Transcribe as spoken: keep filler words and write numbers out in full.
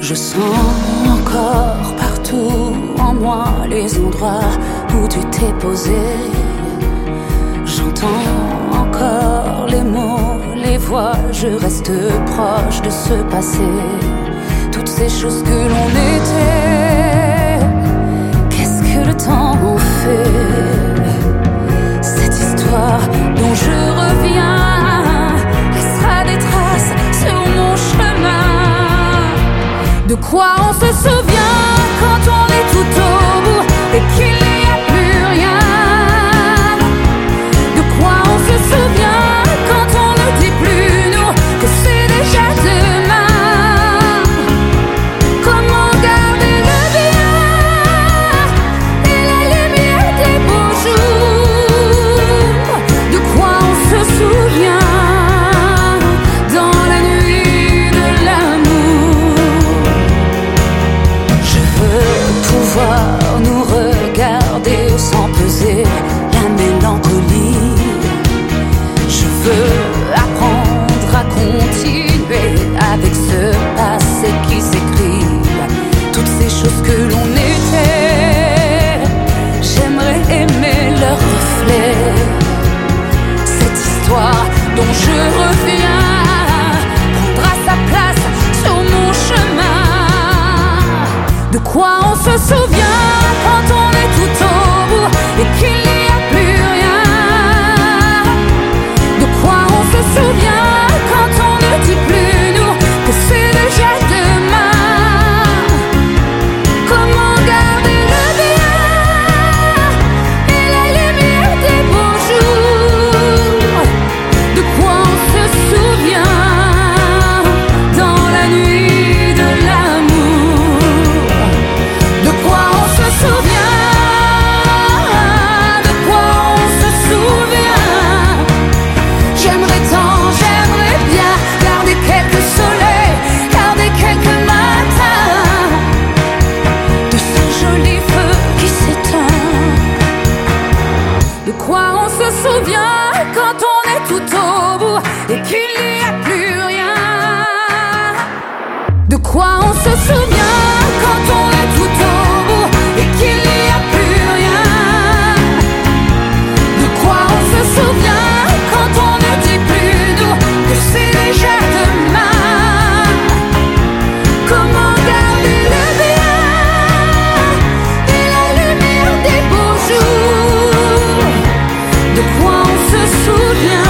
Je sens encore partout en moi les endroits où tu t'es posé. J'entends encore les mots, les voix, je reste proche de ce passé. Toutes ces choses que l'on était, qu'est-ce que le temps en fait? Cette histoire dont je reviens laissera des traces sur mon chemin. De quoi on se souvient quand on est tout au bout et qu'il n'y a plus rien? De quoi on se souvient quand on ne dit plus nous que c'est déjà demain? Comment garder le bien et la lumière des beaux jours? De quoi on se souvient dans la nuit de l'amour? Je veux pouvoir nous regarder sans peser la mélancolie. Je veux apprendre à continuer avec ce passé qui s'écrive. Toutes ces choses que l'on était, j'aimerais aimer leur reflet. Cette histoire dont je reviens prendra sa place sur mon chemin. De quoi on se souvient quand on est tout au bout et qu'il n'y a plus rien? De quoi on se souvient quand on ne dit plus nous que c'est déjà demain? Comment garder le bien et la lumière des beaux jours? De quoi on se souvient dans la nuit de l'amour? De quoi on se souvient? De quoi on se souvient? J'aimerais tant, j'aimerais bien garder quelques soleils, garder quelques matins de ce joli feu qui s'éteint. De quoi on se souvient quand on est tout au bout et qu'il n'y a plus rien? De quoi on se souvient quand on est tout au bout et qu'il n'y a plus rien? De quoi on se souvient quand on ne dit plus nous que c'est déjà demain? Comment garder le bien et la lumière des beaux jours? De quoi on se souvient